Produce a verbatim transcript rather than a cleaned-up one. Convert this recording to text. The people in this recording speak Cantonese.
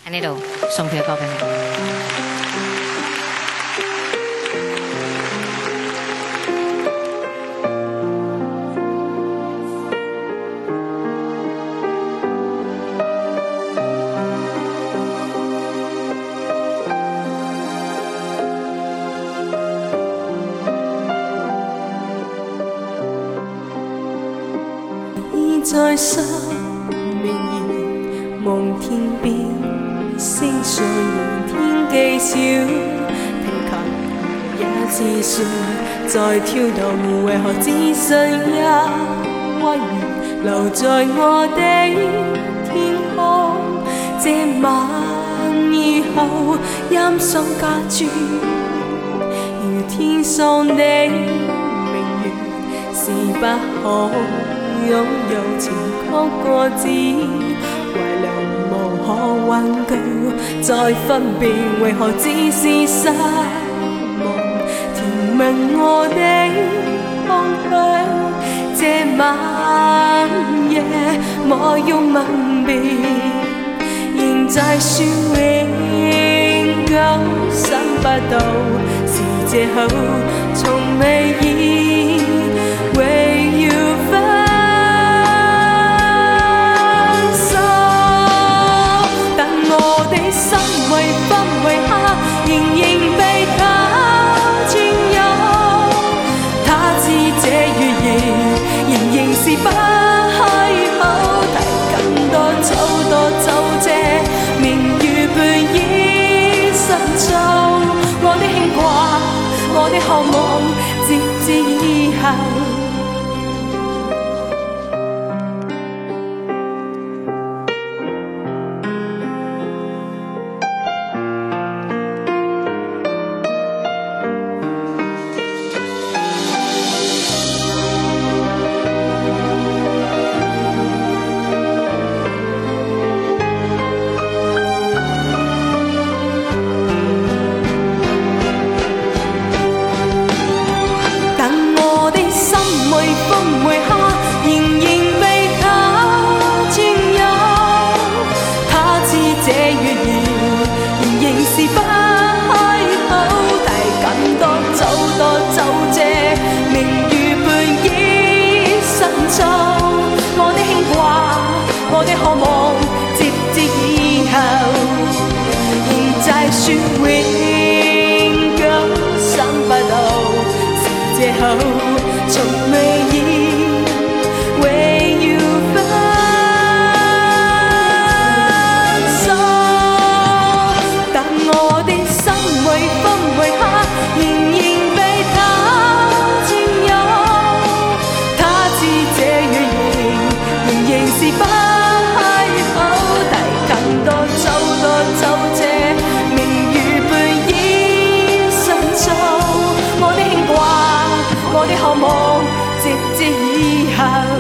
喺呢度送佢嘅歌俾你。 在生命兒望天邊，星在明天記笑，聽琴也自說，在跳動為何只剩一溫柔留在我的天空？這晚以後音訊隔絕，如天上的明月是不可擁有情曲過節，遺留無可挽救，再分辨為何只是失望，填滿我的空虛。這晚夜我要吻別，仍在說永久，想不到是藉口，從未意為要分。心為分為合，仍然被他佔有。他知這語言仍然是不開口，提更多走多走這明月背已深造。我的牽掛，我的渴望，直至以後。我的渴望，直至以後，仍在說永久，想不到是藉口，從未意為要分手。但我的心為分為合，仍然被他佔有。他知這語言仍然是不我的渴望，直至以後。